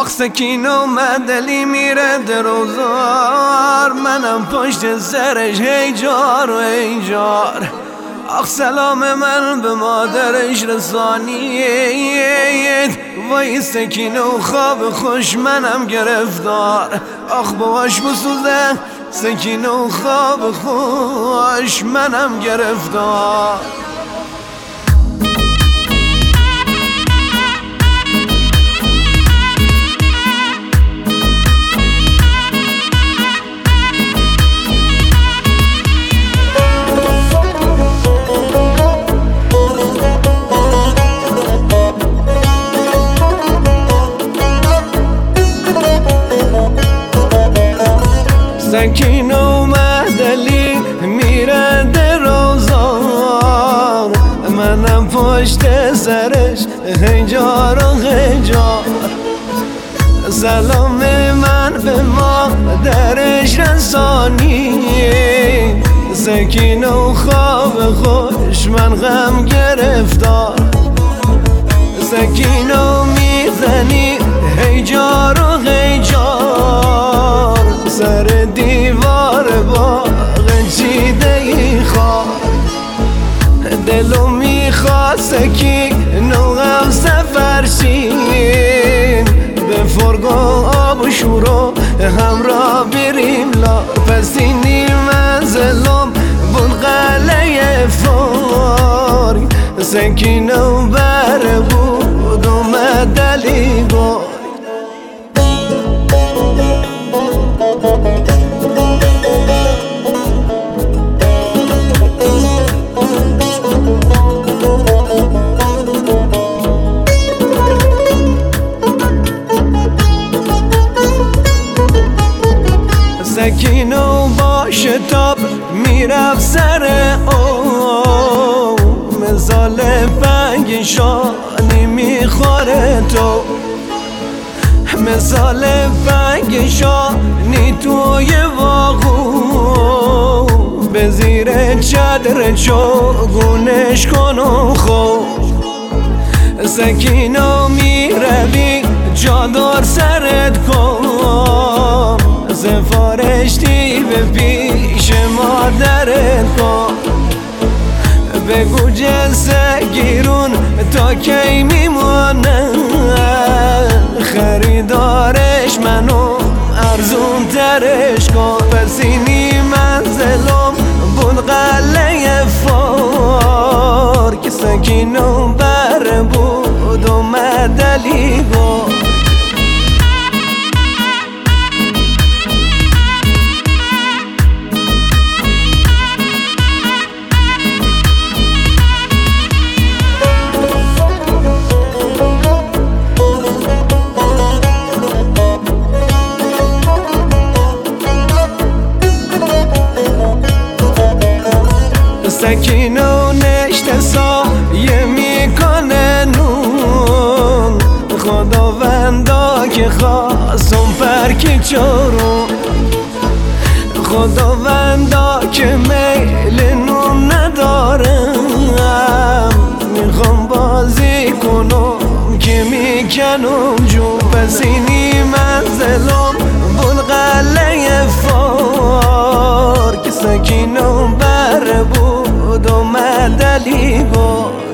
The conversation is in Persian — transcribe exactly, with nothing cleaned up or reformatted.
آخ سکینه اومدلی میره دروزار، منم پشت سرش هی جار و هی جار. آخ سلام من به مادرش رسانید، وای سکینه و خواب خوش منم گرفتار. آخ باباش بسوزه سکینه و خواب خوش منم گرفتار. سکینه اومدلی میره دروزار، منم پشت سرش هجار و هجار. سلام من به مادرش رسانی، سکینه و خواب خوش من غم گرفتار. سکینه و میزنی هجار و هجار، سر دیوار باغ چیده ای خواه. دلو میخواد سکینه و غم سفر شیم، به فرگ و آب و شورو همراه بریم لا. پس اینی منزلم بون قلعه فارگ، سکینه و بر بود اومد دلی گفت. سکینه و با شتاب میرفت سر او، مثال فنگ شانی میخوره تو. مثال فنگ شانی توی واغو، به زیر چادر چوگونش کن و خو. سکینه و میروی چادر سرت کن، سفارش دی به پیش مادرت کن. بگو جنس گیرون تا کی میمونه، خریدارش منو ارزون ترش کن. پس اینی منزلم بود قلعه فار، که سکینه و بر بود اومد دلی گفت. سکینه و نشته سایه میکنه نون، خداوندا که خواستم فرکی چارون. خداوندا که میل نون ندارم، میخوام بازی کنم که میکنم جون. پس اینی منزلم بول قلعه فار، که سکینه و بر بود اومد دلی گفت.